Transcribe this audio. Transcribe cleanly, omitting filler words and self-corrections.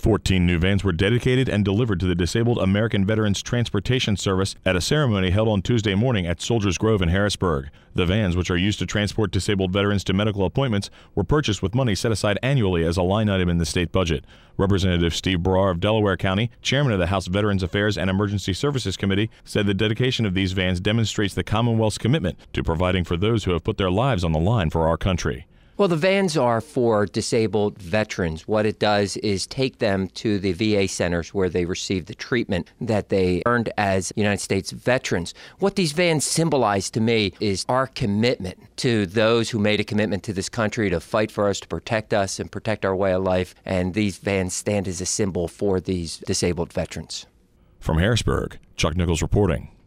14 new vans were dedicated and delivered to the Disabled American Veterans Transportation Service at a ceremony held on Tuesday morning at Soldiers Grove in Harrisburg. The vans, which are used to transport disabled veterans to medical appointments, were purchased with money set aside annually as a line item in the state budget. Representative Steve Brar of Delaware County, chairman of the House Veterans Affairs and Emergency Services Committee, said the dedication of these vans demonstrates the Commonwealth's commitment to providing for those who have put their lives on the line for our country. Well, the vans are for disabled veterans. What it does is take them to the VA centers where they receive the treatment that they earned as United States veterans. What these vans symbolize to me is our commitment to those who made a commitment to this country to fight for us, to protect us and protect our way of life. And these vans stand as a symbol for these disabled veterans. From Harrisburg, Chuck Nichols reporting.